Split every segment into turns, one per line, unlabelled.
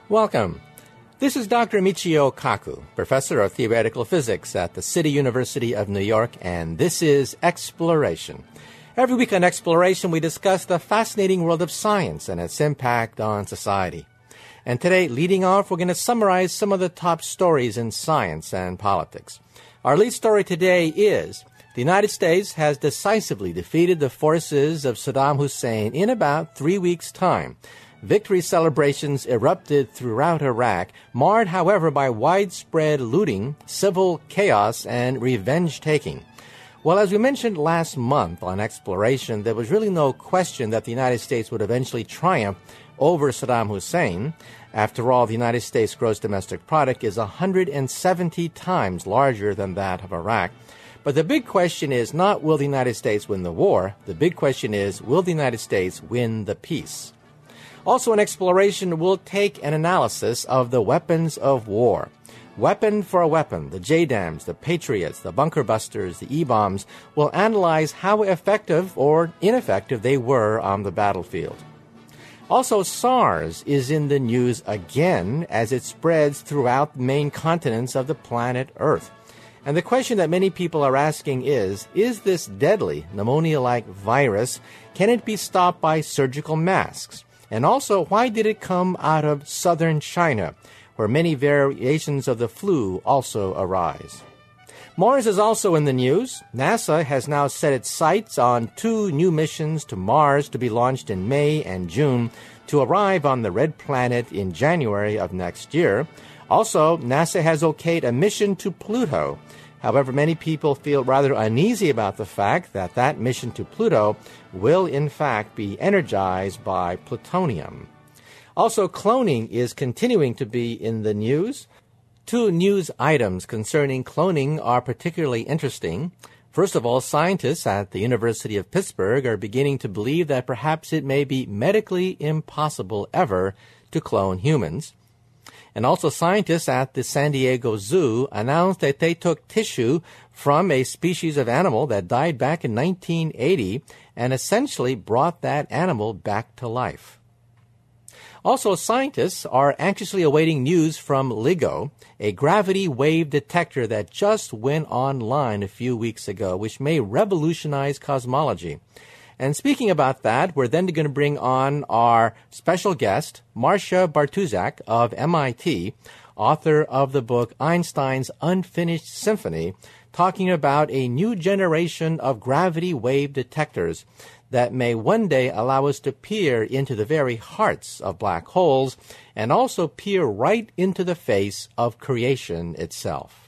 Welcome. This is Dr. Michio Kaku, professor of theoretical physics at the City University of New York, and this is Exploration. Every week on Exploration, we discuss the fascinating world of science and its impact on society. And today, leading off, we're going to summarize some of the top stories in science and politics. Our lead story today is the United States has decisively defeated the forces of Saddam Hussein in about 3 weeks' time. Victory celebrations erupted throughout Iraq, marred, however, by widespread looting, civil chaos, and revenge-taking. Well, as we mentioned last month on Exploration, there was really no question that the United States would eventually triumph over Saddam Hussein. After all, the United States' gross domestic product is 170 times larger than that of Iraq. But the big question is not will the United States win the war? The big question is, will the United States win the peace? Also in Exploration, we'll take an analysis of the weapons of war. Weapon for a weapon, the JDAMs, the Patriots, the bunker busters, the E-bombs, will analyze how effective or ineffective they were on the battlefield. Also, SARS is in the news again as it spreads throughout the main continents of the planet Earth. And the question that many people are asking is this deadly pneumonia-like virus, can it be stopped by surgical masks? And also, why did it come out of southern China, where many variations of the flu also arise? Mars is also in the news. NASA has now set its sights on 2 new missions to Mars to be launched in May and June to arrive on the red planet in January of next year. Also, NASA has okayed a mission to Pluto. However, many people feel rather uneasy about the fact that that mission to Pluto will in fact be energized by plutonium. Also, cloning is continuing to be in the news. 2 news items concerning cloning are particularly interesting. First of all, scientists at the University of Pittsburgh are beginning to believe that perhaps it may be medically impossible ever to clone humans. And also, scientists at the San Diego Zoo announced that they took tissue from a species of animal that died back in 1980 and essentially brought that animal back to life. Also, scientists are anxiously awaiting news from LIGO, a gravity wave detector that just went online a few weeks ago, which may revolutionize cosmology. And speaking about that, we're then going to bring on our special guest, Marcia Bartuszak of MIT, author of the book Einstein's Unfinished Symphony, talking about a new generation of gravity wave detectors that may one day allow us to peer into the very hearts of black holes and also peer right into the face of creation itself.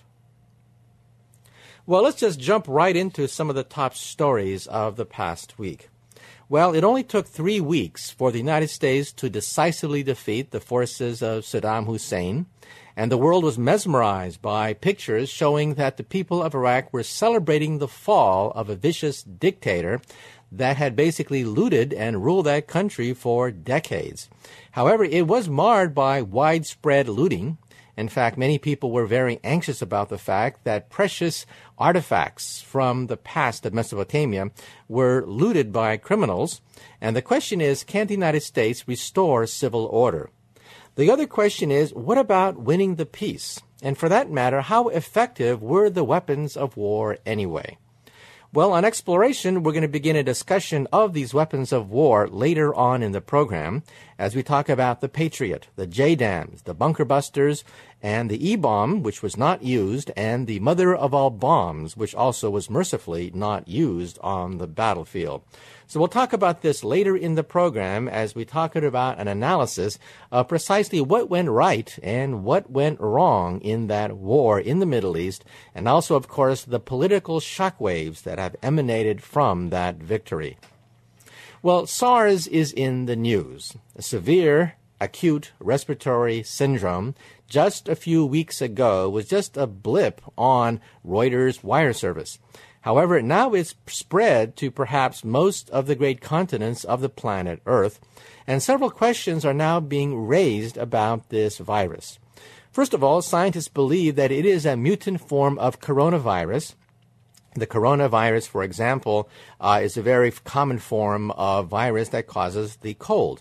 Well, let's just jump right into some of the top stories of the past week. Well, it only took 3 weeks for the United States to decisively defeat the forces of Saddam Hussein, and the world was mesmerized by pictures showing that the people of Iraq were celebrating the fall of a vicious dictator that had basically looted and ruled that country for decades. However, it was marred by widespread looting. In fact, many people were very anxious about the fact that precious artifacts from the past of Mesopotamia were looted by criminals. And the question is, can the United States restore civil order? The other question is, what about winning the peace? And for that matter, how effective were the weapons of war anyway? Well, on Exploration, we're going to begin a discussion of these weapons of war later on in the program as we talk about the Patriot, the JDAMs, the bunker busters, and the E-bomb, which was not used, and the mother of all bombs, which also was mercifully not used on the battlefield. So we'll talk about this later in the program as we talk about an analysis of precisely what went right and what went wrong in that war in the Middle East, and also, of course, the political shockwaves that have emanated from that victory. Well, SARS is in the news. A severe acute respiratory syndrome just a few weeks ago was just a blip on Reuters' wire service. However, now it's spread to perhaps most of the great continents of the planet Earth, and several questions are now being raised about this virus. First of all, scientists believe that it is a mutant form of coronavirus. The coronavirus, for example, is a very common form of virus that causes the cold.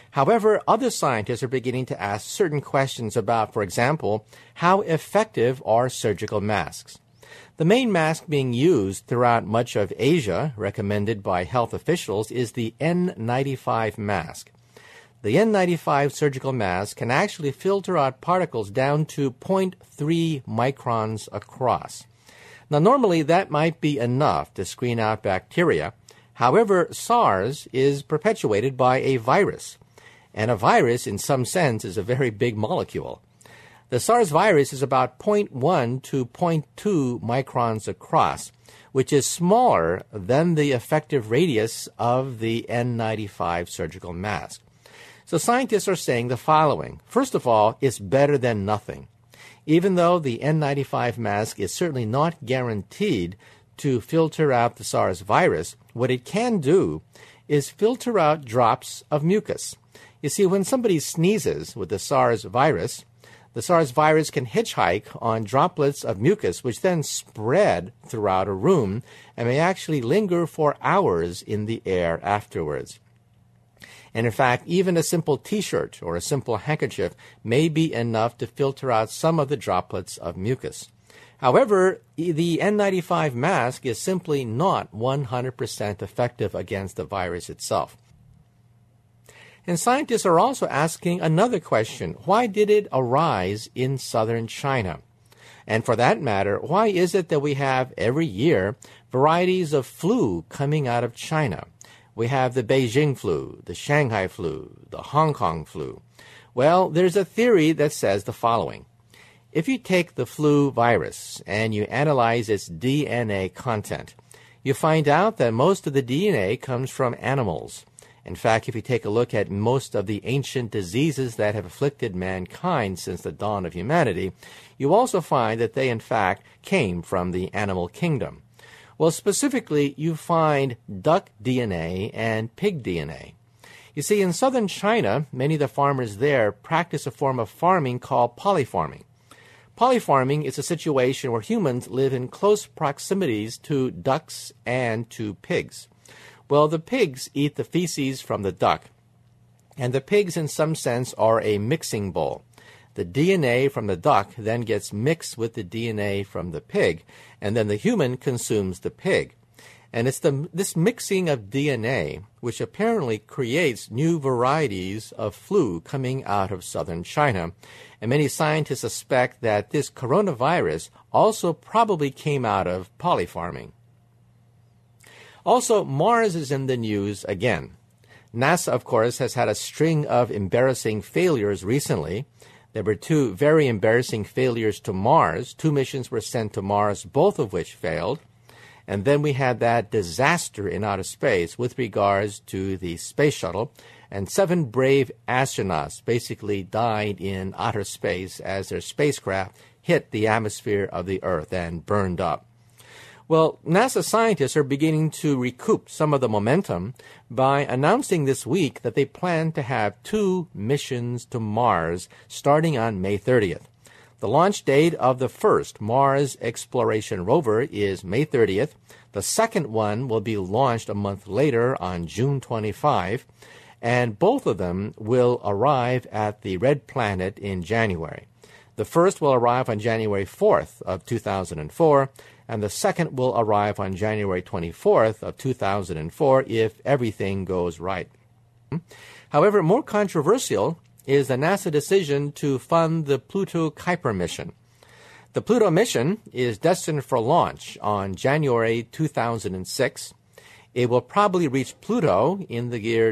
However, other scientists are beginning to ask certain questions about, for example, how effective are surgical masks. The main mask being used throughout much of Asia, recommended by health officials, is the N95 mask. The N95 surgical mask can actually filter out particles down to 0.3 microns across. Now, normally that might be enough to screen out bacteria. However, SARS is perpetuated by a virus, and a virus, in some sense, is a very big molecule. The SARS virus is about 0.1 to 0.2 microns across, which is smaller than the effective radius of the N95 surgical mask. So scientists are saying the following. First of all, it's better than nothing. Even though the N95 mask is certainly not guaranteed to filter out the SARS virus, what it can do is filter out drops of mucus. You see, when somebody sneezes with the SARS virus can hitchhike on droplets of mucus, which then spread throughout a room and may actually linger for hours in the air afterwards. And in fact, even a simple T-shirt or a simple handkerchief may be enough to filter out some of the droplets of mucus. However, the N95 mask is simply not 100% effective against the virus itself. And scientists are also asking another question. Why did it arise in southern China? And for that matter, why is it that we have every year varieties of flu coming out of China? We have the Beijing flu, the Shanghai flu, the Hong Kong flu. Well, there's a theory that says the following. If you take the flu virus and you analyze its DNA content, you find out that most of the DNA comes from animals. In fact, if you take a look at most of the ancient diseases that have afflicted mankind since the dawn of humanity, you also find that they, in fact, came from the animal kingdom. Well, specifically, you find duck DNA and pig DNA. You see, in southern China, many of the farmers there practice a form of farming called polyfarming. Polyfarming is a situation where humans live in close proximities to ducks and to pigs. Well, the pigs eat the feces from the duck, and the pigs in some sense are a mixing bowl. The DNA from the duck then gets mixed with the DNA from the pig, and then the human consumes the pig. And it's this mixing of DNA which apparently creates new varieties of flu coming out of southern China. And many scientists suspect that this coronavirus also probably came out of polyfarming. Also, Mars is in the news again. NASA, of course, has had a string of embarrassing failures recently. There were two very embarrassing failures to Mars. 2 missions were sent to Mars, both of which failed. And then we had that disaster in outer space with regards to the space shuttle. And 7 brave astronauts basically died in outer space as their spacecraft hit the atmosphere of the Earth and burned up. Well, NASA scientists are beginning to recoup some of the momentum by announcing this week that they plan to have 2 missions to Mars starting on May 30th. The launch date of the first Mars exploration rover is May 30th. The second one will be launched a month later on June 25, and both of them will arrive at the Red Planet in January. The first will arrive on January 4th of 2004, and the second will arrive on January 24th of 2004 if everything goes right. However, more controversial is the NASA decision to fund the Pluto Kuiper mission. The Pluto mission is destined for launch on January 2006. It will probably reach Pluto in the year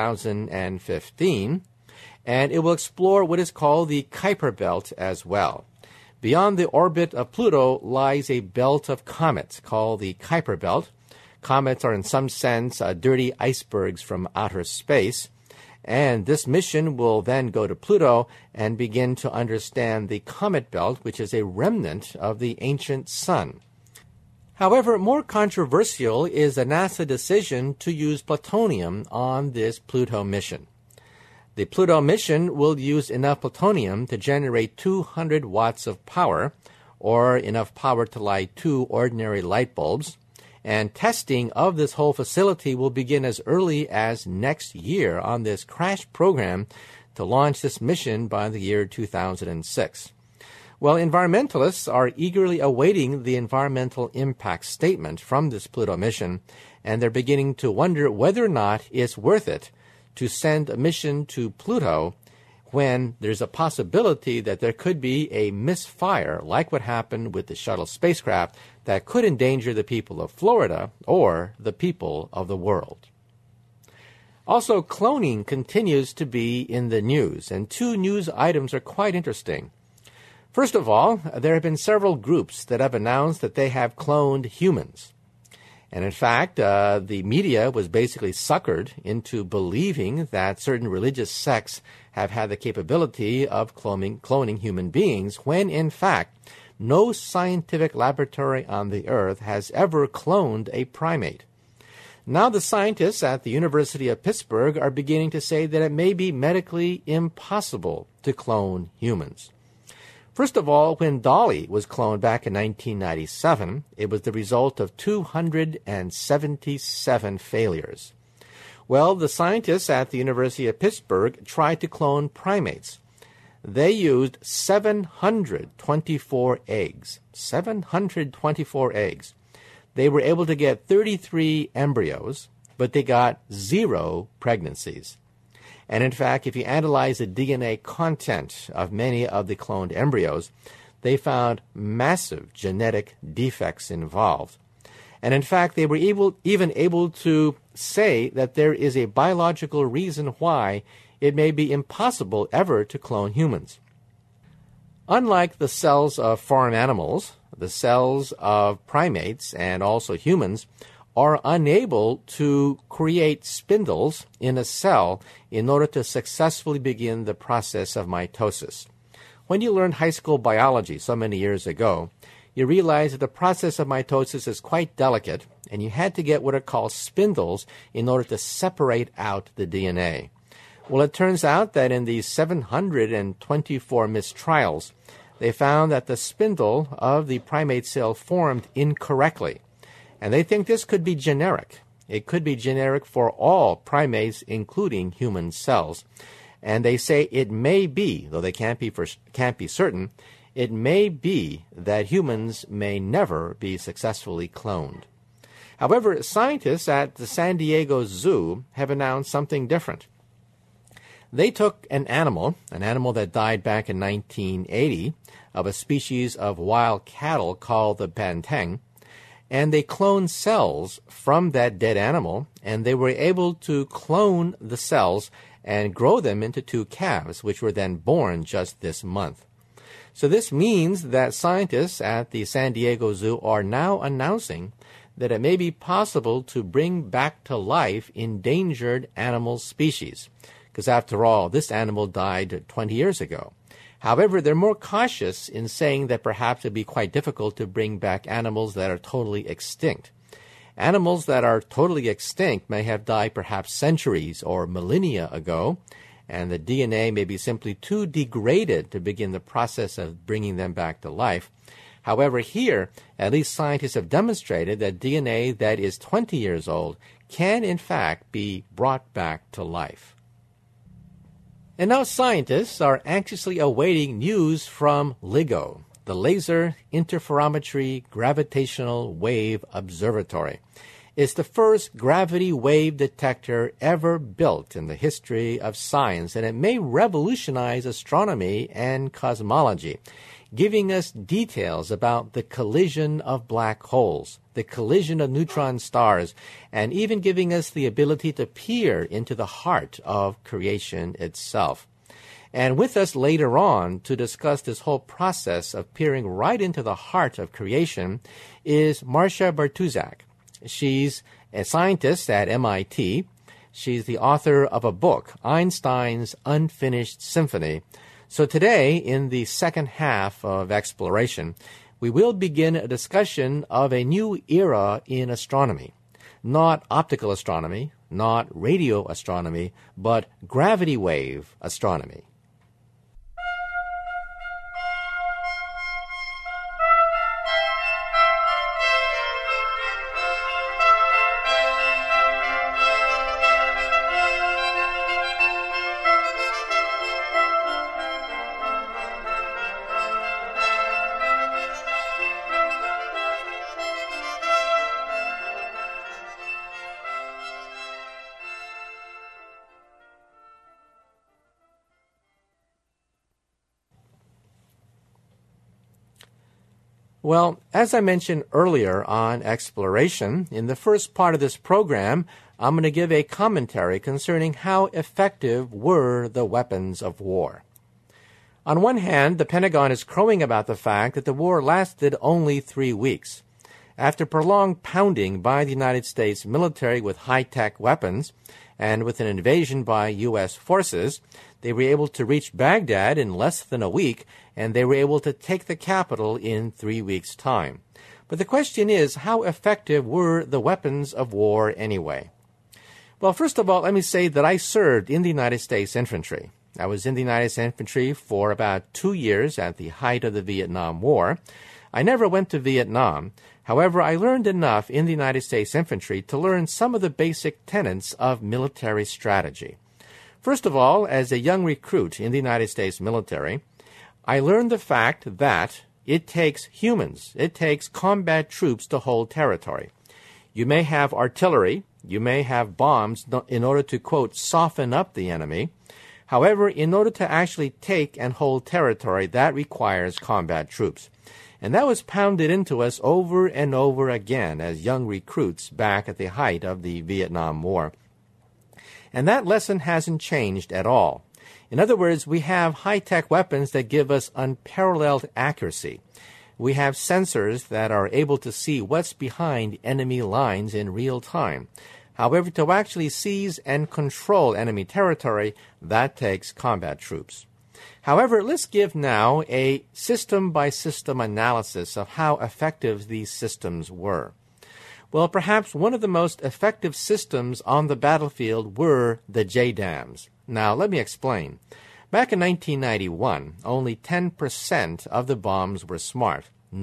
2015, and it will explore what is called the Kuiper Belt as well. Beyond the orbit of Pluto lies a belt of comets called the Kuiper Belt. Comets are in some sense dirty icebergs from outer space. And this mission will then go to Pluto and begin to understand the comet belt, which is a remnant of the ancient sun. However, more controversial is the NASA decision to use plutonium on this Pluto mission. The Pluto mission will use enough plutonium to generate 200 watts of power, or enough power to light 2 ordinary light bulbs. And testing of this whole facility will begin as early as next year on this crash program to launch this mission by the year 2006. Well, environmentalists are eagerly awaiting the environmental impact statement from this Pluto mission, and they're beginning to wonder whether or not it's worth it to send a mission to Pluto when there's a possibility that there could be a misfire, like what happened with the shuttle spacecraft, that could endanger the people of Florida or the people of the world. Also, cloning continues to be in the news, and two news items are quite interesting. First of all, there have been several groups that have announced that they have cloned humans. And in fact, the media was basically suckered into believing that certain religious sects have had the capability of cloning human beings, when in fact, no scientific laboratory on the earth has ever cloned a primate. Now the scientists at the University of Pittsburgh are beginning to say that it may be medically impossible to clone humans. First of all, when Dolly was cloned back in 1997, it was the result of 277 failures. Well, the scientists at the University of Pittsburgh tried to clone primates. They used 724 eggs. 724 eggs. They were able to get 33 embryos, but they got 0 pregnancies. And in fact, if you analyze the DNA content of many of the cloned embryos, they found massive genetic defects involved. And in fact, they were even able to say that there is a biological reason why it may be impossible ever to clone humans. Unlike the cells of farm animals, the cells of primates and also humans are unable to create spindles in a cell in order to successfully begin the process of mitosis. When you learned high school biology so many years ago, you realized that the process of mitosis is quite delicate, and you had to get what are called spindles in order to separate out the DNA. Well, it turns out that in these 724 missed trials, they found that the spindle of the primate cell formed incorrectly. And they think this could be generic. It could be generic for all primates, including human cells. And they say it may be, though they can't be certain, it may be that humans may never be successfully cloned. However, scientists at the San Diego Zoo have announced something different. They took an animal that died back in 1980, of a species of wild cattle called the banteng, and they cloned cells from that dead animal, and they were able to clone the cells and grow them into 2 calves, which were then born just this month. So this means that scientists at the San Diego Zoo are now announcing that it may be possible to bring back to life endangered animal species, because after all, this animal died 20 years ago. However, they're more cautious in saying that perhaps it would be quite difficult to bring back animals that are totally extinct. Animals that are totally extinct may have died perhaps centuries or millennia ago, and the DNA may be simply too degraded to begin the process of bringing them back to life. However, here, at least scientists have demonstrated that DNA that is 20 years old can in fact be brought back to life. And now scientists are anxiously awaiting news from LIGO, the Laser Interferometry Gravitational Wave Observatory. It's the first gravity wave detector ever built in the history of science, and it may revolutionize astronomy and cosmology, giving us details about the collision of black holes, the collision of neutron stars, and even giving us the ability to peer into the heart of creation itself. And with us later on to discuss this whole process of peering right into the heart of creation is Marcia Bartuszak. She's a scientist at MIT. She's the author of a book, Einstein's Unfinished Symphony. So today, in the second half of Exploration, we will begin a discussion of a new era in astronomy. Not optical astronomy, not radio astronomy, but gravity wave astronomy. Well, as I mentioned earlier on exploration, in the first part of this program, I'm going to give a commentary concerning how effective were the weapons of war. On one hand, the Pentagon is crowing about the fact that the war lasted only 3 weeks. After prolonged pounding by the United States military with high-tech weapons and with an invasion by U.S. forces, they were able to reach Baghdad in less than a week, and they were able to take the capital in 3 weeks' time. But the question is, how effective were the weapons of war anyway? Well, first of all, let me say that I served in the United States infantry. I was in the United States infantry for about 2 years at the height of the Vietnam War. I never went to Vietnam. However, I learned enough in the United States infantry to learn some of the basic tenets of military strategy. First of all, as a young recruit in the United States military, I learned the fact that it takes humans, it takes combat troops to hold territory. You may have artillery, you may have bombs in order to, quote, soften up the enemy. However, in order to actually take and hold territory, that requires combat troops. And that was pounded into us over and over again as young recruits back at the height of the Vietnam War. And that lesson hasn't changed at all. In other words, we have high-tech weapons that give us unparalleled accuracy. We have sensors that are able to see what's behind enemy lines in real time. However, to actually seize and control enemy territory, that takes combat troops. However, let's give now a system-by-system analysis of how effective these systems were. Well, perhaps one of the most effective systems on the battlefield were the JDAMs. Now, let me explain. Back in 1991, only 10% of the bombs were smart.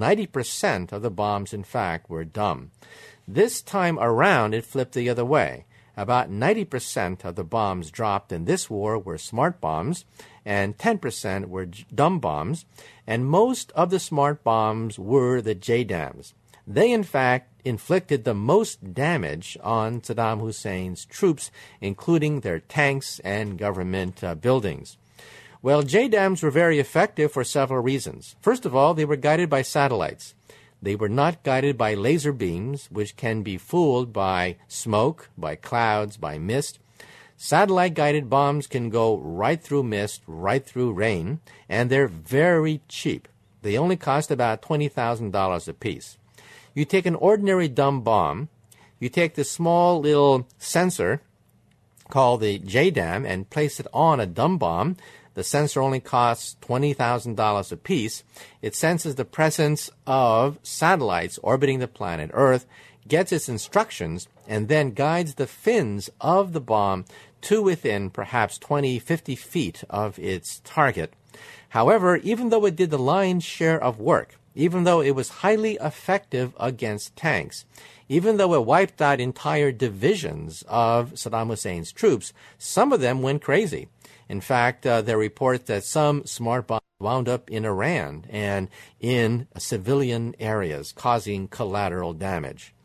90% of the bombs, in fact, were dumb. This time around, it flipped the other way. About 90% of the bombs dropped in this war were smart bombs, and 10% were dumb bombs, and most of the smart bombs were the JDAMs. They, in fact, inflicted the most damage on Saddam Hussein's troops, including their tanks and government buildings. Well, JDAMs were very effective for several reasons. First of all, they were guided by satellites. They were not guided by laser beams, which can be fooled by smoke, by clouds, by mist. Satellite-guided bombs can go right through mist, right through rain, and they're very cheap. They only cost about $20,000 apiece. You take an ordinary dumb bomb, you take this small little sensor called the JDAM and place it on a dumb bomb. The sensor only costs $20,000 apiece. It senses the presence of satellites orbiting the planet Earth, gets its instructions, and then guides the fins of the bomb to within perhaps 20, 50 feet of its target. However, even though it did the lion's share of work, even though it was highly effective against tanks, even though it wiped out entire divisions of Saddam Hussein's troops, some of them went crazy. In fact, there are reports that some smart bombs wound up in Iran and in civilian areas, causing collateral damage.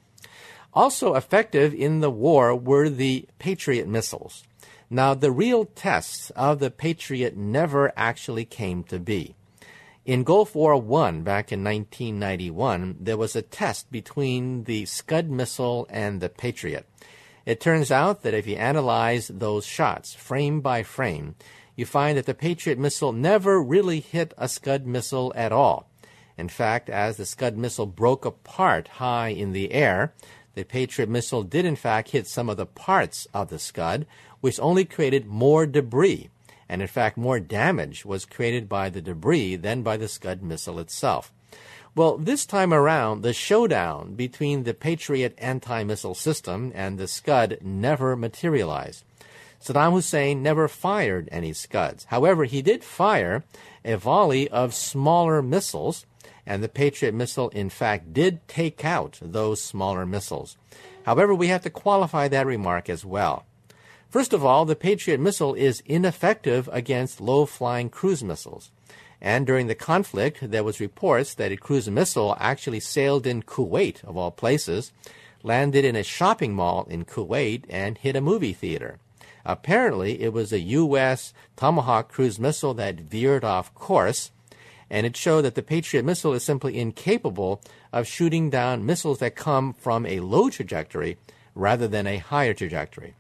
Also effective in the war were the Patriot missiles. Now, the real tests of the Patriot never actually came to be. In Gulf War I, back in 1991, there was a test between the Scud missile and the Patriot. It turns out that if you analyze those shots frame by frame, you find that the Patriot missile never really hit a Scud missile at all. In fact, as the Scud missile broke apart high in the air, the Patriot missile did in fact hit some of the parts of the Scud, which only created more debris. And in fact, more damage was created by the debris than by the Scud missile itself. Well, this time around, the showdown between the Patriot anti-missile system and the Scud never materialized. Saddam Hussein never fired any Scuds. However, he did fire a volley of smaller missiles, and the Patriot missile, in fact, did take out those smaller missiles. However, we have to qualify that remark as well. First of all, the Patriot missile is ineffective against low-flying cruise missiles. And during the conflict, there was reports that a cruise missile actually sailed in Kuwait, of all places, landed in a shopping mall in Kuwait, and hit a movie theater. Apparently, it was a U.S. Tomahawk cruise missile that veered off course, and it showed that the Patriot missile is simply incapable of shooting down missiles that come from a low trajectory rather than a higher trajectory.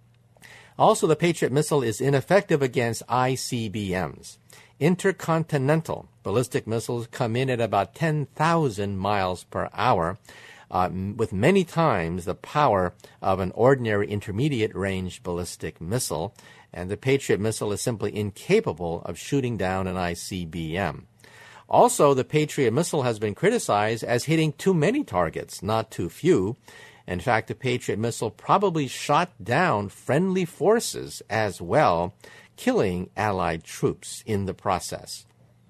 Also, the Patriot missile is ineffective against ICBMs. Intercontinental ballistic missiles come in at about 10,000 miles per hour, with many times the power of an ordinary intermediate-range ballistic missile, and the Patriot missile is simply incapable of shooting down an ICBM. Also, the Patriot missile has been criticized as hitting too many targets, not too few. In fact, the Patriot missile probably shot down friendly forces as well, killing Allied troops in the process.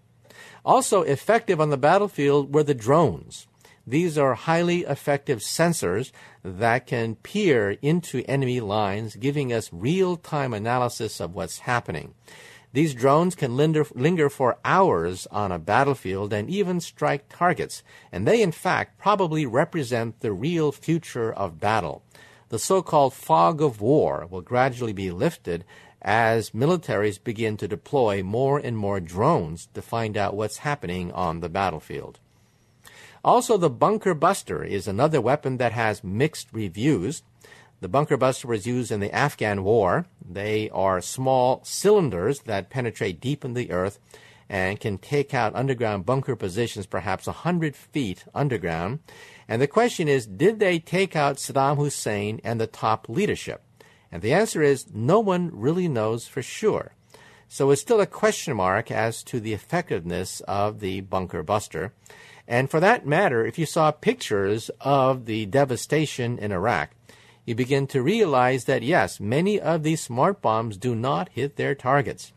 Also effective on the battlefield were the drones. These are highly effective sensors that can peer into enemy lines, giving us real-time analysis of what's happening. These drones can linger for hours on a battlefield and even strike targets, and they, in fact, probably represent the real future of battle. The so-called fog of war will gradually be lifted as militaries begin to deploy more and more drones to find out what's happening on the battlefield. Also, the bunker buster is another weapon that has mixed reviews. The bunker buster was used in the Afghan war. They are small cylinders that penetrate deep in the earth and can take out underground bunker positions perhaps 100 feet underground. And the question is, did they take out Saddam Hussein and the top leadership? And the answer is, no one really knows for sure. So it's still a question mark as to the effectiveness of the bunker buster. And for that matter, if you saw pictures of the devastation in Iraq, you begin to realize that, yes, many of these smart bombs do not hit their targets.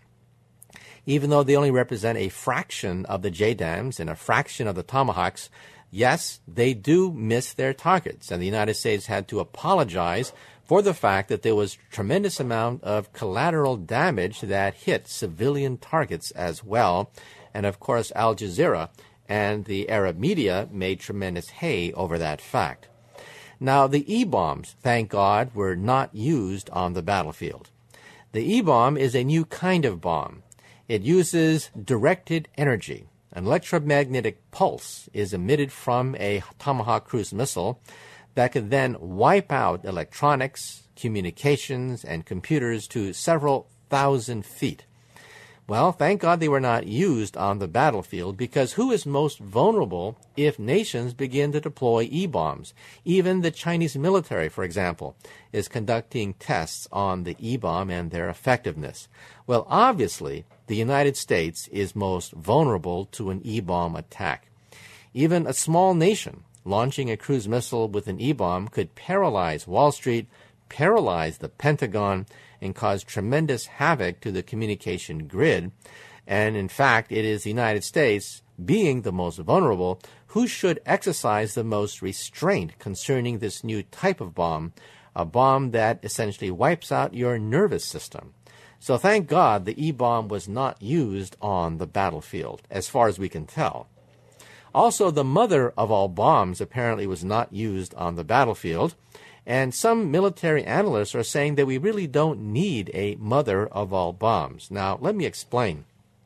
Even though they only represent a fraction of the JDAMs and a fraction of the Tomahawks, yes, they do miss their targets. And the United States had to apologize for the fact that there was a tremendous amount of collateral damage that hit civilian targets as well. And, of course, Al Jazeera and the Arab media made tremendous hay over that fact. Now, the E-bombs, thank God, were not used on the battlefield. The E-bomb is a new kind of bomb. It uses directed energy. An electromagnetic pulse is emitted from a Tomahawk cruise missile that could then wipe out electronics, communications, and computers to several thousand feet. Well, thank God they were not used on the battlefield, because who is most vulnerable if nations begin to deploy E-bombs? Even the Chinese military, for example, is conducting tests on the E-bomb and their effectiveness. Well, obviously, the United States is most vulnerable to an E-bomb attack. Even a small nation launching a cruise missile with an E-bomb could paralyze Wall Street, paralyze the Pentagon, and cause tremendous havoc to the communication grid. And in fact, it is the United States, being the most vulnerable, who should exercise the most restraint concerning this new type of bomb, a bomb that essentially wipes out your nervous system. So thank God the E-bomb was not used on the battlefield, as far as we can tell. Also, the mother of all bombs apparently was not used on the battlefield. And some military analysts are saying that we really don't need a mother of all bombs. Now, let me explain.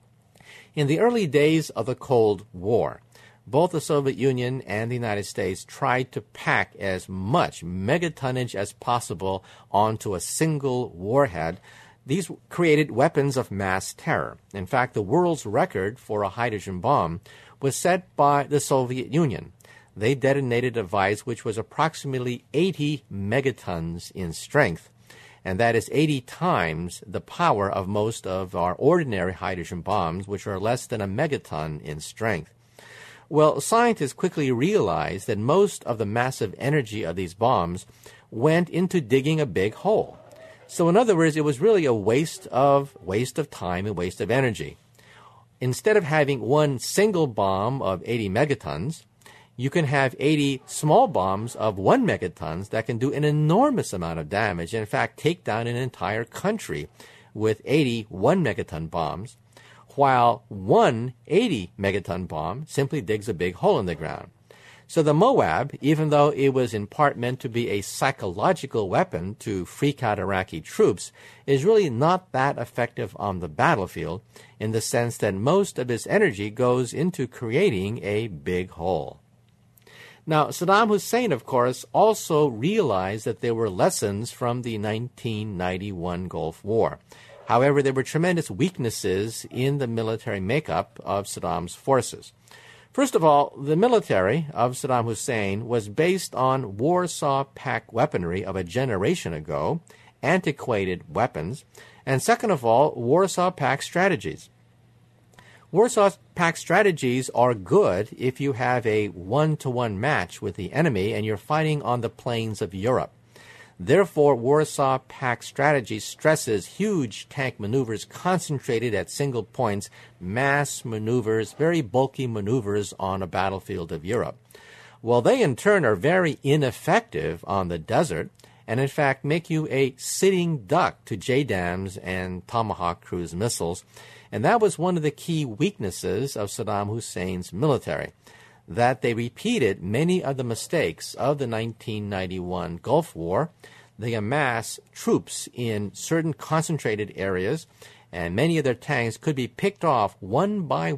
In the early days of the Cold War, both the Soviet Union and the United States tried to pack as much megatonnage as possible onto a single warhead. These created weapons of mass terror. In fact, the world's record for a hydrogen bomb was set by the Soviet Union. They detonated a device which was approximately 80 megatons in strength, and that is 80 times the power of most of our ordinary hydrogen bombs, which are less than a megaton in strength. Well, scientists quickly realized that most of the massive energy of these bombs went into digging a big hole. So in other words, it was really a waste of time and waste of energy. Instead of having one single bomb of 80 megatons, you can have 80 small bombs of 1 megatons that can do an enormous amount of damage, and in fact take down an entire country with 80 1-megaton bombs, while one 80 megaton bomb simply digs a big hole in the ground. So the Moab, even though it was in part meant to be a psychological weapon to freak out Iraqi troops, is really not that effective on the battlefield in the sense that most of its energy goes into creating a big hole. Now, Saddam Hussein, of course, also realized that there were lessons from the 1991 Gulf War. However, there were tremendous weaknesses in the military makeup of Saddam's forces. First of all, the military of Saddam Hussein was based on Warsaw Pact weaponry of a generation ago, antiquated weapons, and second of all, Warsaw Pact strategies. Warsaw Pact strategies are good if you have a one-to-one match with the enemy and you're fighting on the plains of Europe. Therefore, Warsaw Pact strategy stresses huge tank maneuvers concentrated at single points, mass maneuvers, very bulky maneuvers on a battlefield of Europe. Well, they in turn are very ineffective on the desert and in fact make you a sitting duck to JDAMs and Tomahawk cruise missiles. And that was one of the key weaknesses of Saddam Hussein's military, that they repeated many of the mistakes of the 1991 Gulf War. They amassed troops in certain concentrated areas, and many of their tanks could be picked off one by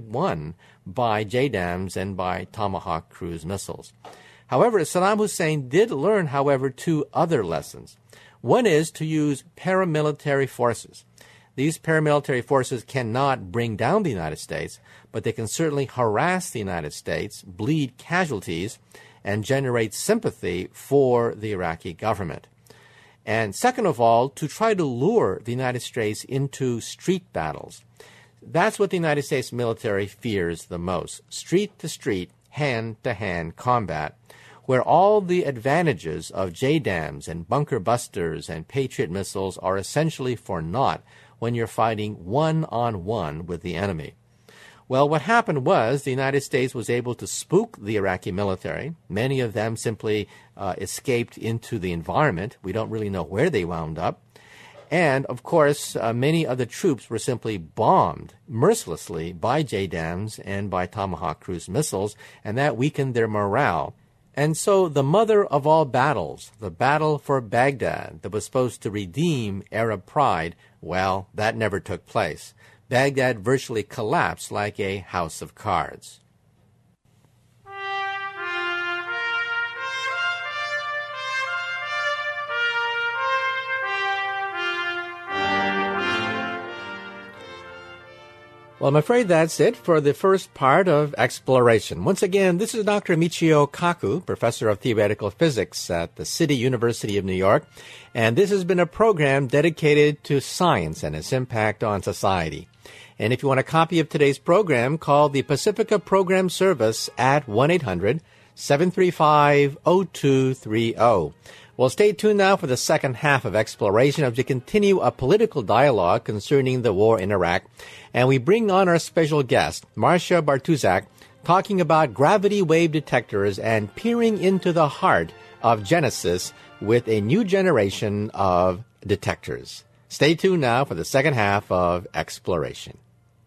JDAMs and by Tomahawk cruise missiles. However, Saddam Hussein did learn, however, two other lessons. One is to use paramilitary forces. These paramilitary forces cannot bring down the United States, but they can certainly harass the United States, bleed casualties, and generate sympathy for the Iraqi government. And second of all, to try to lure the United States into street battles. That's what the United States military fears the most, street-to-street, hand-to-hand combat, where all the advantages of JDAMs and bunker busters and Patriot missiles are essentially for naught when you're fighting one-on-one with the enemy. Well, what happened was the United States was able to spook the Iraqi military. Many of them simply escaped into the environment. We don't really know where they wound up. And, of course, many of the troops were simply bombed mercilessly by JDAMs and by Tomahawk cruise missiles, and that weakened their morale. And so the mother of all battles, the battle for Baghdad that was supposed to redeem Arab pride, well, that never took place. Baghdad virtually collapsed like a house of cards. Well, I'm afraid that's it for the first part of Exploration. Once again, this is Dr. Michio Kaku, Professor of Theoretical Physics at the City University of New York, and this has been a program dedicated to science and its impact on society. And if you want a copy of today's program, call the Pacifica Program Service at 1-800-735-0230. Well, stay tuned now for the second half of Exploration as we continue a political dialogue concerning the war in Iraq. And we bring on our special guest, Marcia Bartuszak, talking about gravity wave detectors and peering into the heart of Genesis with a new generation of detectors. Stay tuned now for the second half of Exploration.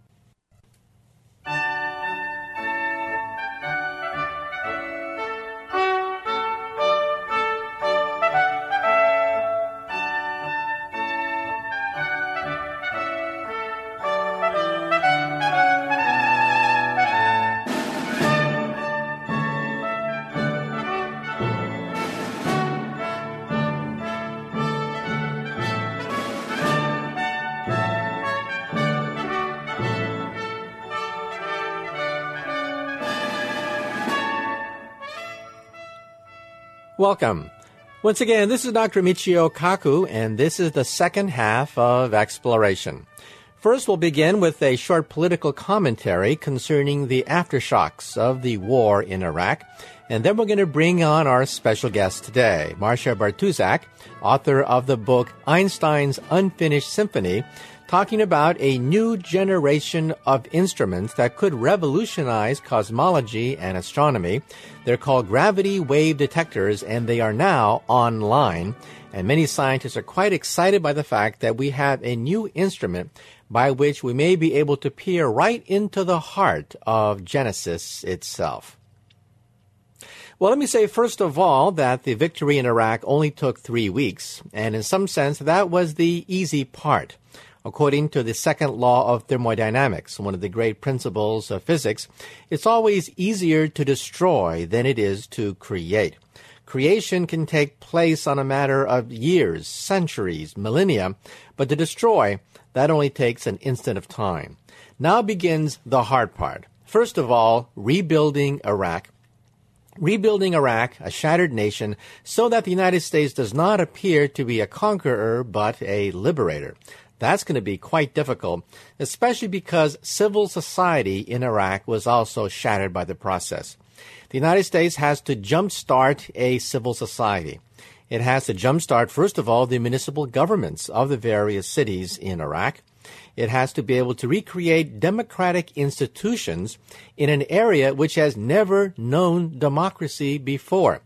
Welcome. Once again, this is Dr. Michio Kaku, and this is the second half of Exploration. First, we'll begin with a short political commentary concerning the aftershocks of the war in Iraq, and then we're going to bring on our special guest today, Marcia Bartuszak, author of the book Einstein's Unfinished Symphony, talking about a new generation of instruments that could revolutionize cosmology and astronomy. They're called gravity wave detectors, and they are now online. And many scientists are quite excited by the fact that we have a new instrument by which we may be able to peer right into the heart of Genesis itself. Well, let me say first of all that the victory in Iraq only took 3 weeks, and in some sense that was the easy part. According to the second law of thermodynamics, one of the great principles of physics, it's always easier to destroy than it is to create. Creation can take place on a matter of years, centuries, millennia, but to destroy, that only takes an instant of time. Now begins the hard part. First of all, rebuilding Iraq. Rebuilding Iraq, a shattered nation, so that the United States does not appear to be a conqueror but a liberator. That's going to be quite difficult, especially because civil society in Iraq was also shattered by the process. The United States has to jumpstart a civil society. It has to jumpstart, first of all, the municipal governments of the various cities in Iraq. It has to be able to recreate democratic institutions in an area which has never known democracy before.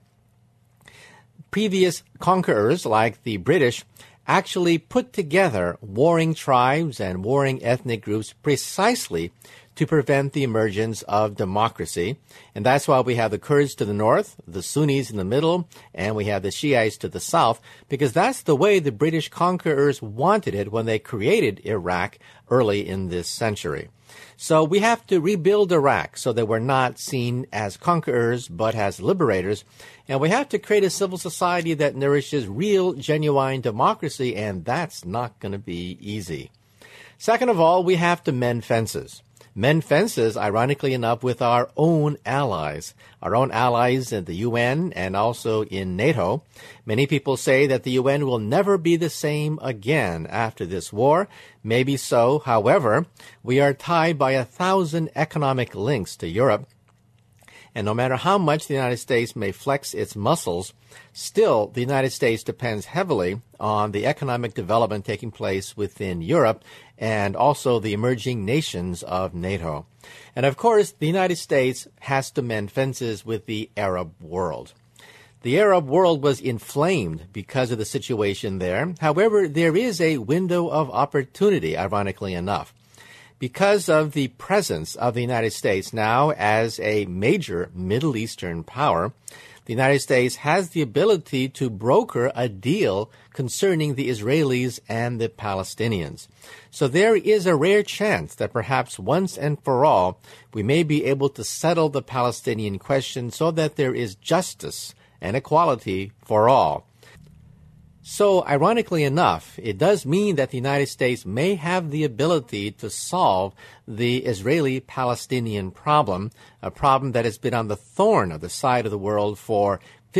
Previous conquerors, like the British, actually put together warring tribes and warring ethnic groups precisely to prevent the emergence of democracy. And that's why we have the Kurds to the north, the Sunnis in the middle, and we have the Shiites to the south, because that's the way the British conquerors wanted it when they created Iraq early in this century. So we have to rebuild Iraq so that we're not seen as conquerors but as liberators. And we have to create a civil society that nourishes real, genuine democracy, and that's not going to be easy. Second of all, we have to mend fences. Mend fences, ironically enough, with our own allies in the UN and also in NATO. Many people say that the UN will never be the same again after this war. Maybe so. However, we are tied by 1,000 economic links to Europe. And no matter how much the United States may flex its muscles, still the United States depends heavily on the economic development taking place within Europe and also the emerging nations of NATO. And of course, the United States has to mend fences with the Arab world. The Arab world was inflamed because of the situation there. However, there is a window of opportunity, ironically enough. Because of the presence of the United States now as a major Middle Eastern power, the United States has the ability to broker a deal concerning the Israelis and the Palestinians. So there is a rare chance that perhaps once and for all, we may be able to settle the Palestinian question so that there is justice and equality for all. So, ironically enough, it does mean that the United States may have the ability to solve the Israeli-Palestinian problem, a problem that has been on the thorn of the side of the world for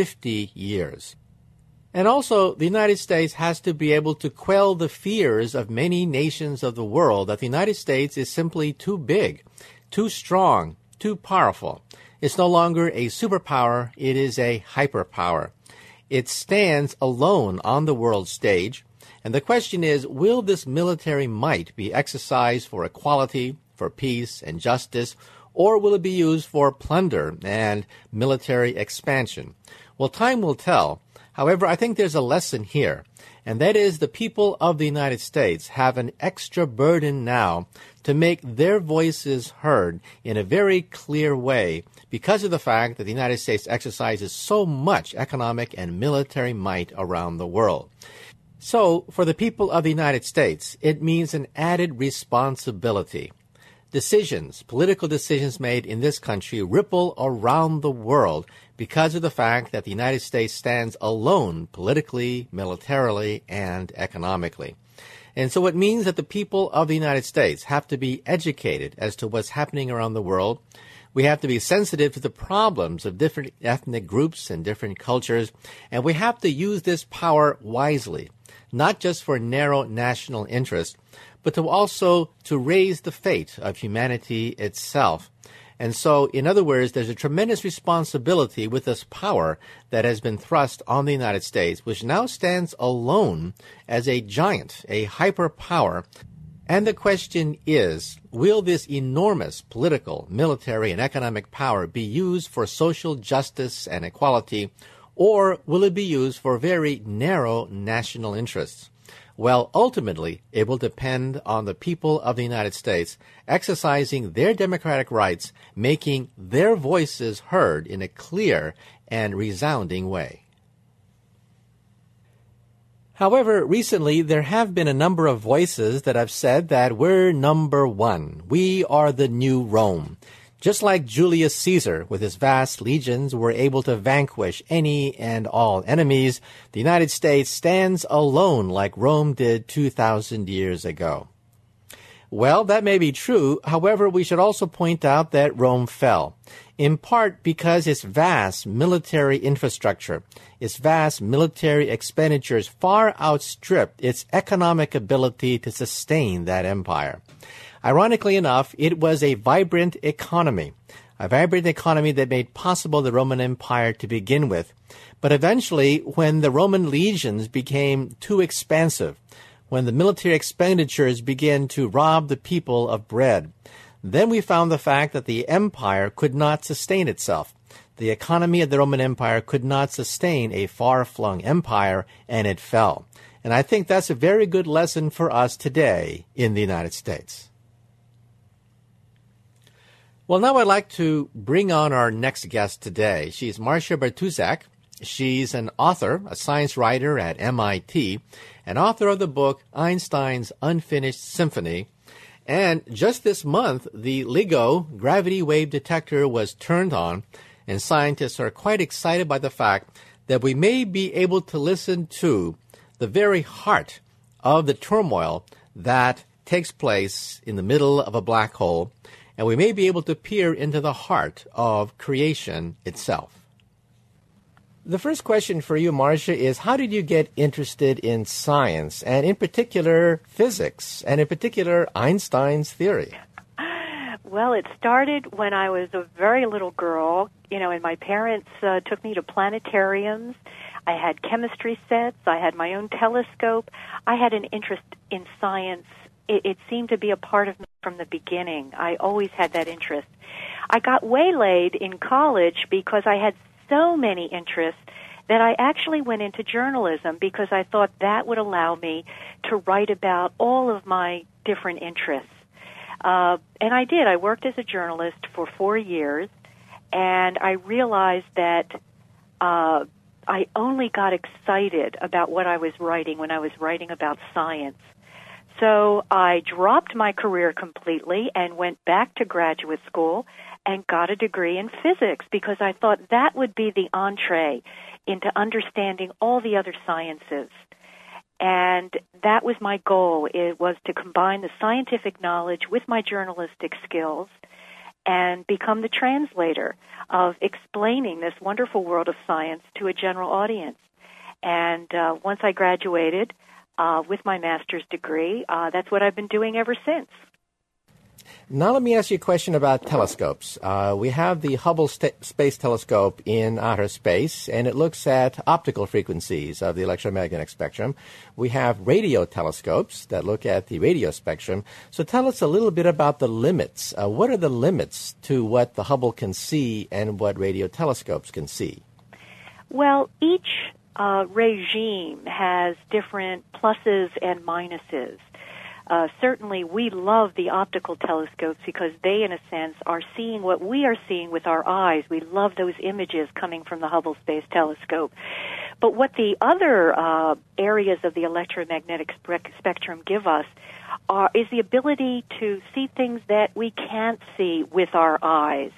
50 years. And also, the United States has to be able to quell the fears of many nations of the world that the United States is simply too big, too strong, too powerful. It's no longer a superpower, it is a hyperpower. It stands alone on the world stage, and the question is, will this military might be exercised for equality, for peace and justice, or will it be used for plunder and military expansion? Well, time will tell. However, I think there's a lesson here, and that is the people of the United States have an extra burden now to make their voices heard in a very clear way because of the fact that the United States exercises so much economic and military might around the world. So, for the people of the United States, it means an added responsibility. Decisions, political decisions made in this country ripple around the world because of the fact that the United States stands alone politically, militarily, and economically. And so it means that the people of the United States have to be educated as to what's happening around the world. We have to be sensitive to the problems of different ethnic groups and different cultures, and we have to use this power wisely, not just for narrow national interest, but to also to raise the fate of humanity itself. And so, in other words, there's a tremendous responsibility with this power that has been thrust on the United States, which now stands alone as a giant, a hyperpower. And the question is, will this enormous political, military, and economic power be used for social justice and equality, or will it be used for very narrow national interests? Well, ultimately, it will depend on the people of the United States exercising their democratic rights, making their voices heard in a clear and resounding way. However, recently there have been a number of voices that have said that we're number one. We are the new Rome. Just like Julius Caesar, with his vast legions, were able to vanquish any and all enemies, the United States stands alone like Rome did 2,000 years ago. Well, that may be true. However, we should also point out that Rome fell, in part because its vast military infrastructure, its vast military expenditures far outstripped its economic ability to sustain that empire. Ironically enough, it was a vibrant economy that made possible the Roman Empire to begin with. But eventually, when the Roman legions became too expansive, when the military expenditures began to rob the people of bread, then we found the fact that the empire could not sustain itself. The economy of the Roman Empire could not sustain a far-flung empire, and it fell. And I think that's a very good lesson for us today in the United States. Well, now I'd like to bring on our next guest today. She's Marcia Bartuszak. She's an author, a science writer at MIT, and author of the book Einstein's Unfinished Symphony. And just this month, the LIGO gravity wave detector was turned on, and scientists are quite excited by the fact that we may be able to listen to the very heart of the turmoil that takes place in the middle of a black hole, and we may be able to peer into the heart of creation itself. The first question for you, Marcia, is how did you get interested in science, and in particular physics, and in particular Einstein's theory?
Well, it started when I was a very little girl, and my parents took me to planetariums. I had chemistry sets. I had my own telescope. I had an interest in science. It seemed to be a part of me from the beginning. I always had that interest. I got waylaid in college because I had so many interests that I actually went into journalism because I thought that would allow me to write about all of my different interests. And I did. I worked as a journalist for 4 years, and I realized that I only got excited about what I was writing when I was writing about science. So I dropped my career completely and went back to graduate school and got a degree in physics because I thought that would be the entree into understanding all the other sciences. And that was my goal. It was to combine the scientific knowledge with my journalistic skills and become the translator of explaining this wonderful world of science to a general audience. And once I graduated with my master's degree, that's what I've been doing ever since.
Now let me ask you a question about telescopes. We have the Hubble Space Telescope in outer space, and it looks at optical frequencies of the electromagnetic spectrum. We have radio telescopes that look at the radio spectrum. So tell us a little bit about the limits. What are the limits to what the Hubble can see and what radio telescopes can see?
Well, each regime has different pluses and minuses. Certainly, we love the optical telescopes because they, in a sense, are seeing what we are seeing with our eyes. We love those images coming from the Hubble Space Telescope. But what the other areas of the electromagnetic spectrum give us is the ability to see things that we can't see with our eyes.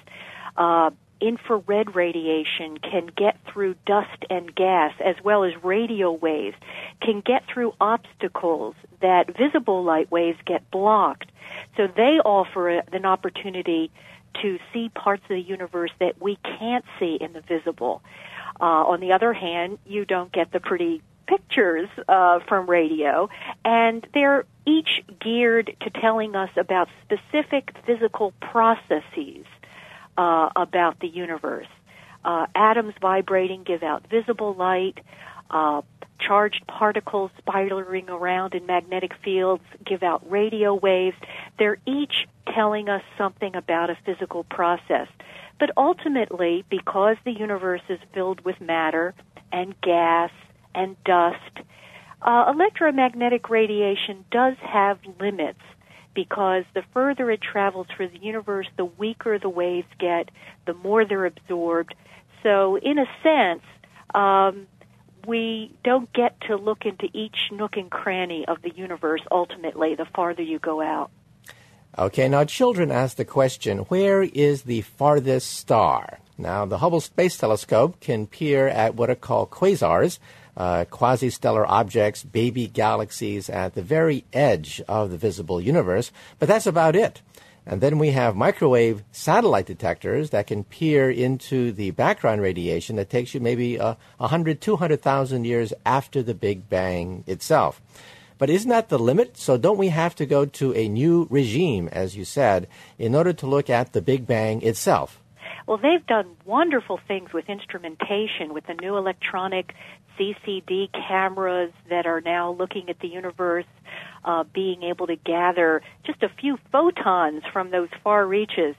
Infrared radiation can get through dust and gas, as well as radio waves, can get through obstacles that visible light waves get blocked. So they offer an opportunity to see parts of the universe that we can't see in the visible. On the other hand, you don't get the pretty pictures from radio, and they're each geared to telling us about specific physical processes about the universe. Atoms vibrating give out visible light. Charged particles spiraling around in magnetic fields give out radio waves. They're each telling us something about a physical process. But ultimately, because the universe is filled with matter and gas and dust, electromagnetic radiation does have limits, because the further it travels through the universe, the weaker the waves get, the more they're absorbed. so in a sense, we don't get to look into each nook and cranny of the universe ultimately the farther you go out.
Okay, now children ask the question, where is the farthest star? Now, the Hubble Space Telescope can peer at what are called quasars, quasi-stellar objects, baby galaxies at the very edge of the visible universe, but that's about it. And then we have microwave satellite detectors that can peer into the background radiation that takes you maybe 100, 200,000 years after the Big Bang itself. But isn't that the limit? So don't we have to go to a new regime, as you said, in order to look at the Big Bang itself?
Well, they've done wonderful things with instrumentation, with the new electronic CCD cameras that are now looking at the universe, being able to gather just a few photons from those far reaches.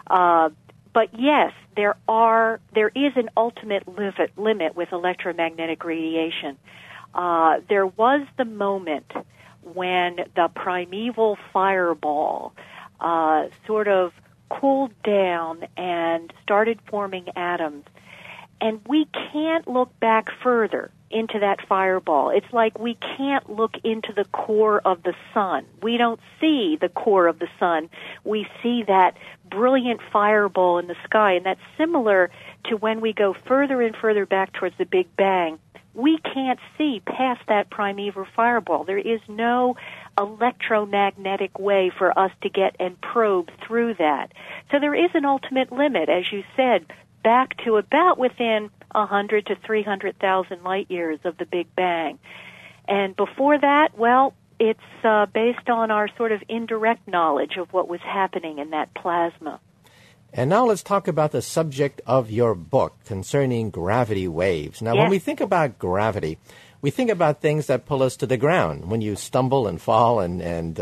But yes, there is an ultimate limit with electromagnetic radiation. There was the moment when the primeval fireball sort of cooled down and started forming atoms. And we can't look back further into that fireball. It's like we can't look into the core of the sun. We don't see the core of the sun. We see that brilliant fireball in the sky, and that's similar to when we go further and further back towards the Big Bang. We can't see past that primeval fireball. There is no electromagnetic way for us to get and probe through that. So there is an ultimate limit, as you said, back to about within 100 to 300,000 light years of the Big Bang. And before that, well, it's based on our sort of indirect knowledge of what was happening in that plasma.
And now let's talk about the subject of your book concerning gravity waves. Now,
Yes.
When we think about gravity, we think about things that pull us to the ground. When you stumble and fall and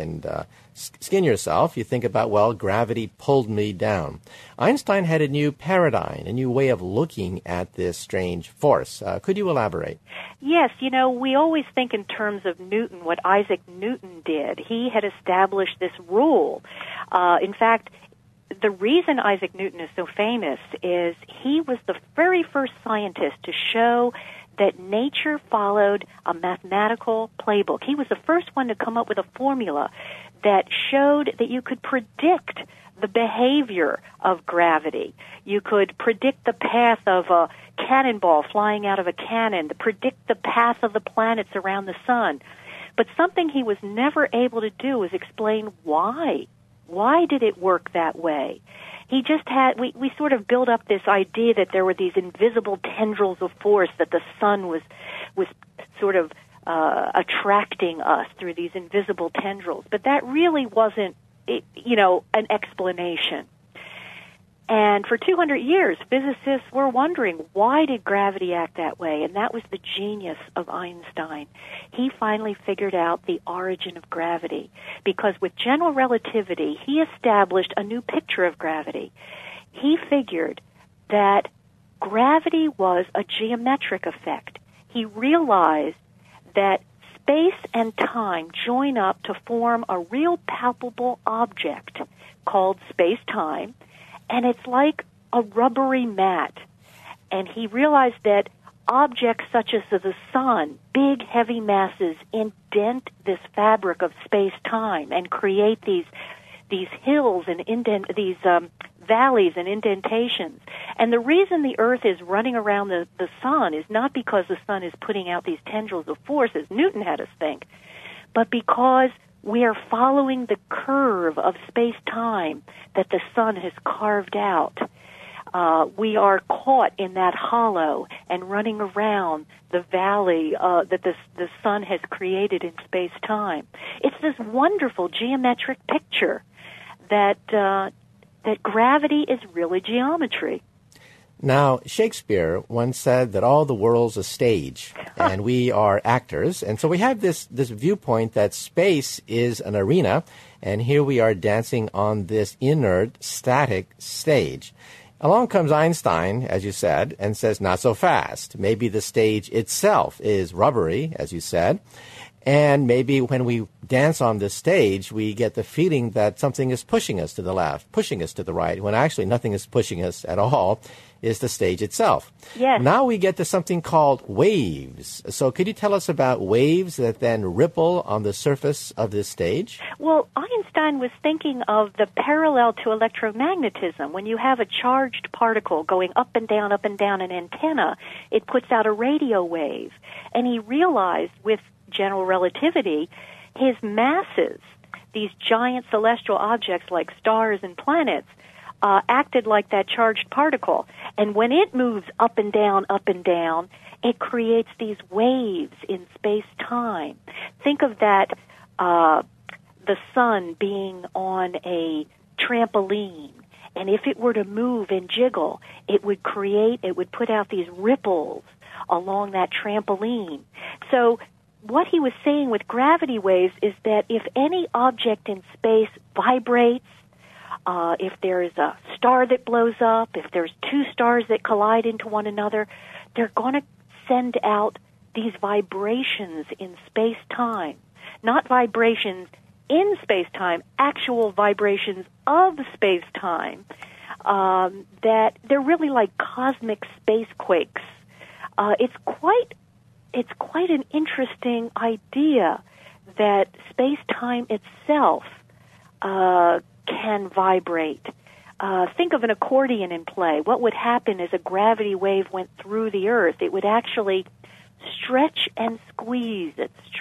skin yourself, you think about, well, gravity pulled me down. Einstein had a new paradigm, a new way of looking at this strange force. Could you elaborate?
Yes, we always think in terms of Newton, what Isaac Newton did. He had established this rule. In fact, the reason Isaac Newton is so famous is he was the very first scientist to show that nature followed a mathematical playbook. He was the first one to come up with a formula that showed that you could predict the behavior of gravity. You could predict the path of a cannonball flying out of a cannon, predict the path of the planets around the sun. But something he was never able to do was explain why. Why did it work that way? He just had, we sort of built up this idea that there were these invisible tendrils of force, that the sun was sort of attracting us through these invisible tendrils. But that really wasn't, an explanation. And for 200 years, physicists were wondering, why did gravity act that way? And that was the genius of Einstein. He finally figured out the origin of gravity, because with general relativity, he established a new picture of gravity. He figured that gravity was a geometric effect. He realized that space and time join up to form a real palpable object called space-time, and it's like a rubbery mat. And he realized that objects such as the sun, big, heavy masses, indent this fabric of space-time and create these hills and these valleys and indentations. And the reason the Earth is running around the sun is not because the sun is putting out these tendrils of force, as Newton had us think, but because we are following the curve of space-time that the sun has carved out. We are caught in that hollow and running around the valley that the sun has created in space-time. It's this wonderful geometric picture that gravity is really geometry.
Now, Shakespeare once said that all the world's a stage, and we are actors. And so we have this viewpoint that space is an arena, and here we are dancing on this inert, static stage. Along comes Einstein, as you said, and says, not so fast. Maybe the stage itself is rubbery, as you said. And maybe when we dance on this stage, we get the feeling that something is pushing us to the left, pushing us to the right, when actually nothing is pushing us at all. Is the stage itself.
Yes.
Now we get to something called waves. So could you tell us about waves that then ripple on the surface of this stage?
Well, Einstein was thinking of the parallel to electromagnetism. When you have a charged particle going up and down an antenna, it puts out a radio wave. And he realized with general relativity, his masses, these giant celestial objects like stars and planets, acted like that charged particle. And when it moves up and down, it creates these waves in space-time. Think of that, the sun being on a trampoline. And if it were to move and jiggle, it would put out these ripples along that trampoline. So what he was saying with gravity waves is that if any object in space vibrates, if there's a star that blows up, if there's two stars that collide into one another, they're going to send out these vibrations in space-time. Not vibrations in space-time, actual vibrations of space-time, that they're really like cosmic space quakes. It's quite an interesting idea that space-time itself can vibrate. Think of an accordion in play. What would happen as a gravity wave went through the Earth? It would actually stretch and squeeze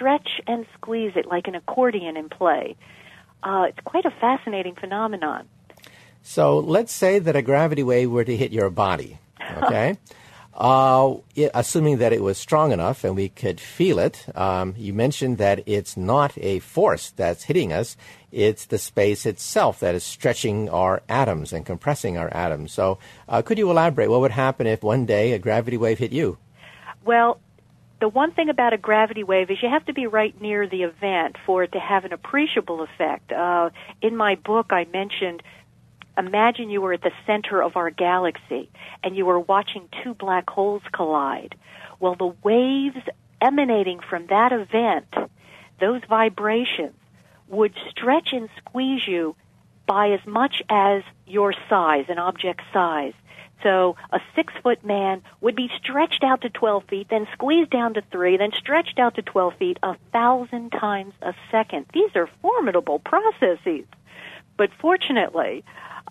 it like an accordion in play. It's quite a fascinating phenomenon.
So let's say that a gravity wave were to hit your body, okay? Assuming that it was strong enough and we could feel it, you mentioned that it's not a force that's hitting us, it's the space itself that is stretching our atoms and compressing our atoms. So could you elaborate? What would happen if one day a gravity wave hit you?
Well, the one thing about a gravity wave is you have to be right near the event for it to have an appreciable effect. In my book, I mentioned, imagine you were at the center of our galaxy and you were watching two black holes collide. Well, the waves emanating from that event, those vibrations, would stretch and squeeze you by as much as your size, an object size. So a 6-foot man would be stretched out to 12 feet, then squeezed down to 3, then stretched out to 12 feet 1,000 times a second. These are formidable processes. But fortunately,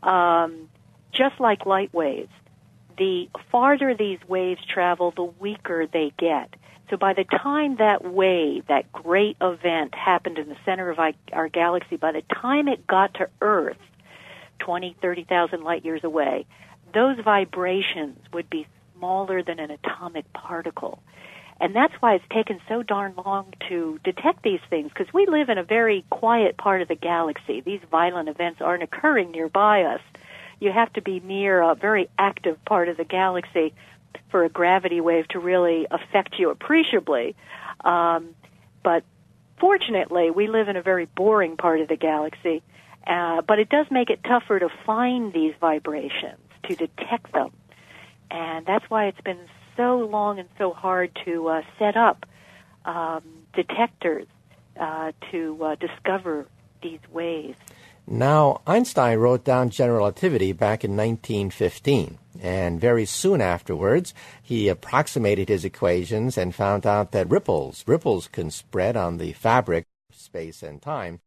just like light waves, the farther these waves travel, the weaker they get. So by the time that wave, that great event happened in the center of our galaxy, by the time it got to Earth, 20, 30,000 light years away, those vibrations would be smaller than an atomic particle. And that's why it's taken so darn long to detect these things, because we live in a very quiet part of the galaxy. These violent events aren't occurring nearby us. You have to be near a very active part of the galaxy for a gravity wave to really affect you appreciably. But fortunately, we live in a very boring part of the galaxy. But it does make it tougher to find these vibrations, to detect them. And that's why it's been so long and so hard to set up detectors to discover these waves.
Now, Einstein wrote down general relativity back in 1915, and very soon afterwards, he approximated his equations and found out that ripples can spread on the fabric of space and time.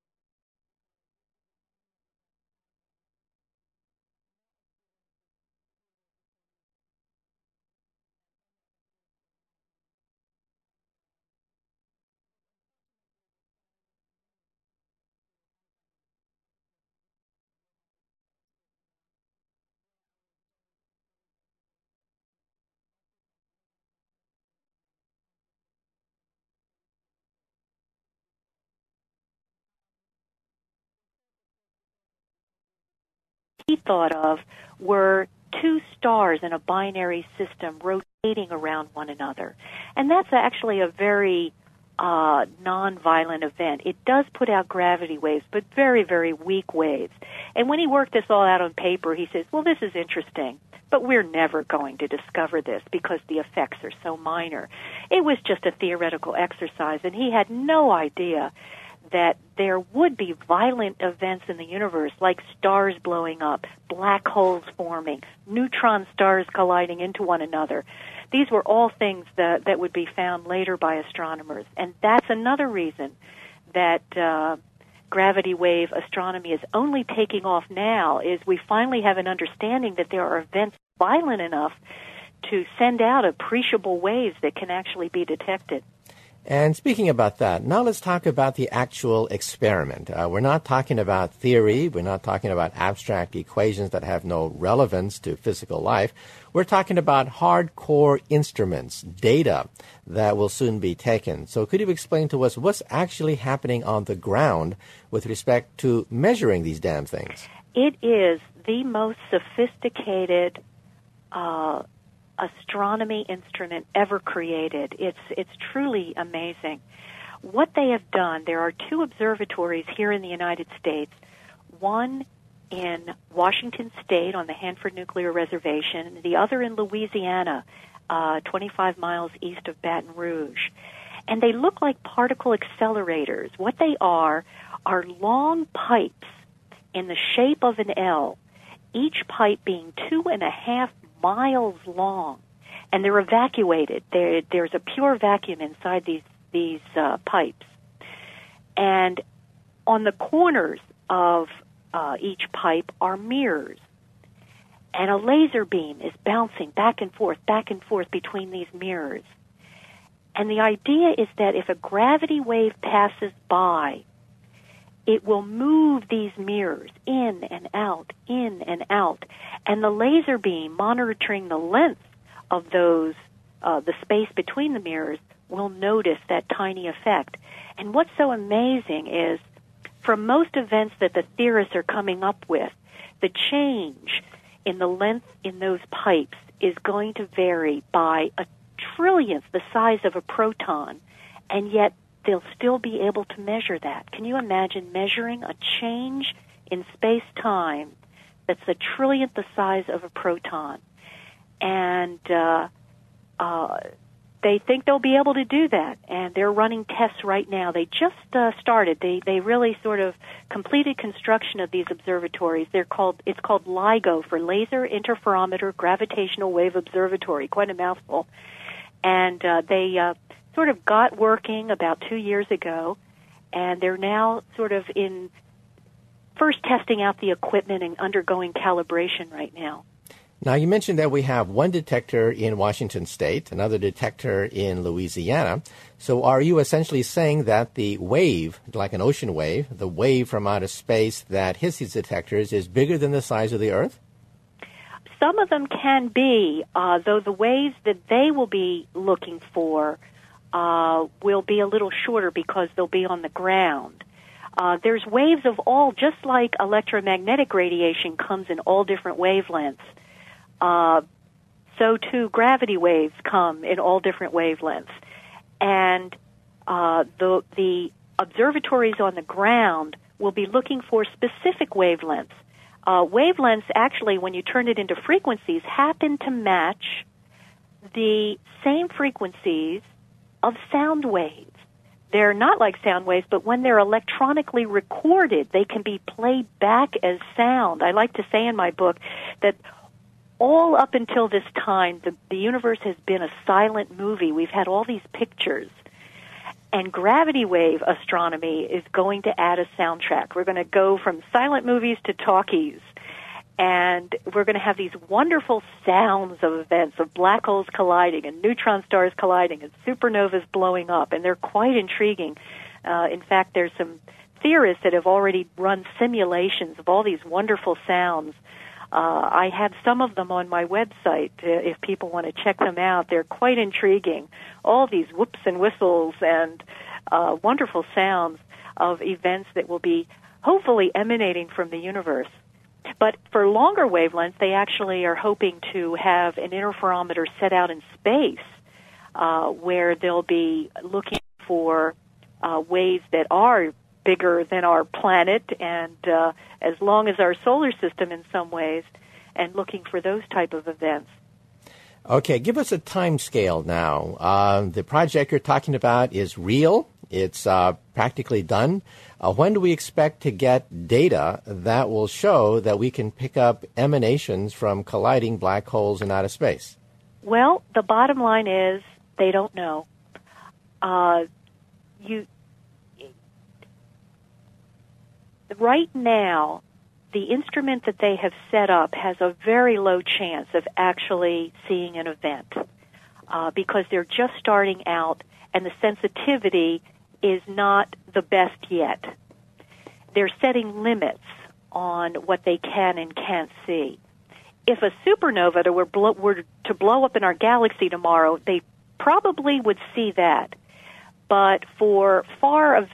He thought of were two stars in a binary system rotating around one another. And that's actually a very non-violent event. It does put out gravity waves, but very, very weak waves. And when he worked this all out on paper, he says, well, this is interesting, but we're never going to discover this because the effects are so minor. It was just a theoretical exercise, and he had no idea that there would be violent events in the universe, like stars blowing up, black holes forming, neutron stars colliding into one another. These were all things that would be found later by astronomers. And that's another reason that gravity wave astronomy is only taking off now, is we finally have an understanding that there are events violent enough to send out appreciable waves that can actually be detected.
And speaking about that, now let's talk about the actual experiment. We're not talking about theory. We're not talking about abstract equations that have no relevance to physical life. We're talking about hardcore instruments, data that will soon be taken. So could you explain to us what's actually happening on the ground with respect to measuring these damn things?
It is the most sophisticated astronomy instrument ever created. It's truly amazing. What they have done, there are two observatories here in the United States, one in Washington State on the Hanford Nuclear Reservation, and the other in Louisiana, 25 miles east of Baton Rouge. And they look like particle accelerators. What they are long pipes in the shape of an L, each pipe being 2.5 miles long, and they're evacuated. There's a pure vacuum inside these pipes, and on the corners of each pipe are mirrors, and a laser beam is bouncing back and forth between these mirrors. And the idea is that if a gravity wave passes by, it will move these mirrors in and out, and the laser beam monitoring the length of those, the space between the mirrors, will notice that tiny effect. And what's so amazing is, for most events that the theorists are coming up with, the change in the length in those pipes is going to vary by a trillionth the size of a proton, and yet they'll still be able to measure that. Can you imagine measuring a change in space-time that's a trillionth the size of a proton? And they think they'll be able to do that, and they're running tests right now. They just started. They really sort of completed construction of these observatories. It's called LIGO, for Laser Interferometer Gravitational Wave Observatory. Quite a mouthful. And they sort of got working about 2 years ago, and they're now sort of in first testing out the equipment and undergoing calibration right now.
Now, you mentioned that we have one detector in Washington State, another detector in Louisiana. So are you essentially saying that the wave, like an ocean wave, the wave from outer space that hits these detectors is bigger than the size of the Earth?
Some of them can be, though the waves that they will be looking for will be a little shorter because they'll be on the ground. There's waves of all, just like electromagnetic radiation comes in all different wavelengths. So too gravity waves come in all different wavelengths. And the observatories on the ground will be looking for specific wavelengths. Wavelengths, actually, when you turn it into frequencies, happen to match the same frequencies of sound waves. They're not like sound waves, but when they're electronically recorded, they can be played back as sound. I like to say in my book that all up until this time, the universe has been a silent movie. We've had all these pictures. And gravity wave astronomy is going to add a soundtrack. We're going to go from silent movies to talkies. And we're going to have these wonderful sounds of events, of black holes colliding and neutron stars colliding and supernovas blowing up. And they're quite intriguing. In fact, there's some theorists that have already run simulations of all these wonderful sounds. I have some of them on my website if people want to check them out. They're quite intriguing. All these whoops and whistles and wonderful sounds of events that will be hopefully emanating from the universe. But for longer wavelengths, they actually are hoping to have an interferometer set out in space where they'll be looking for waves that are bigger than our planet and as long as our solar system in some ways, and looking for those type of events.
Okay, give us a time scale now. The project you're talking about is real. It's practically done. When do we expect to get data that will show that we can pick up emanations from colliding black holes in outer space?
Well, the bottom line is they don't know. Right now, the instrument that they have set up has a very low chance of actually seeing an event because they're just starting out and the sensitivity is not the best yet. They're setting limits on what they can and can't see. If a supernova were to blow up in our galaxy tomorrow, they probably would see that. But for far events,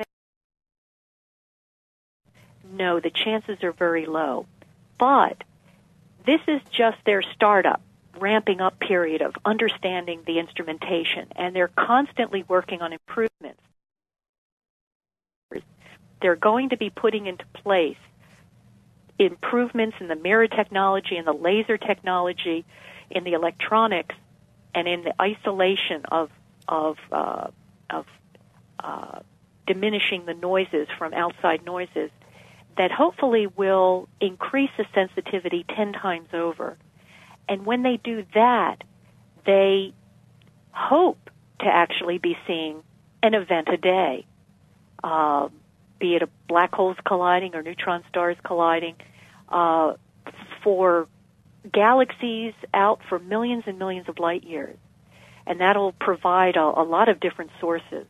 no, the chances are very low. But this is just their startup, ramping up period of understanding the instrumentation, and they're constantly working on improvements. They're going to be putting into place improvements in the mirror technology and the laser technology, in the electronics, and in the isolation of diminishing the noises from outside noises that hopefully will increase the sensitivity 10 times over. And when they do that, they hope to actually be seeing an event a day, be it a black holes colliding or neutron stars colliding, for galaxies out for millions and millions of light years. And that'll provide a lot of different sources.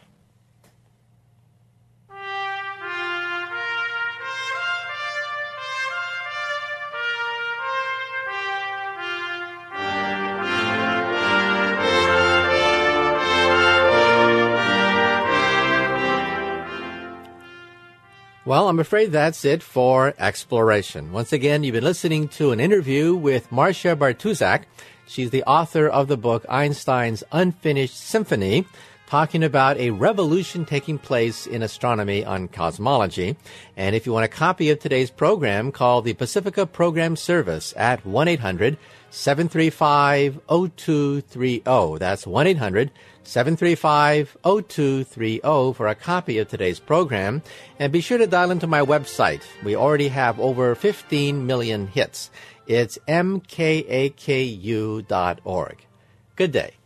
Well, I'm afraid that's it for Exploration. Once again, you've been listening to an interview with Marcia Bartuszak. She's the author of the book Einstein's Unfinished Symphony, talking about a revolution taking place in astronomy on cosmology. And if you want a copy of today's program, call the Pacifica Program Service at 1-800-735-0230. That's 1-800-735-0230 for a copy of today's program. And be sure to dial into my website. We already have over 15 million hits. It's mkaku.org. Good day.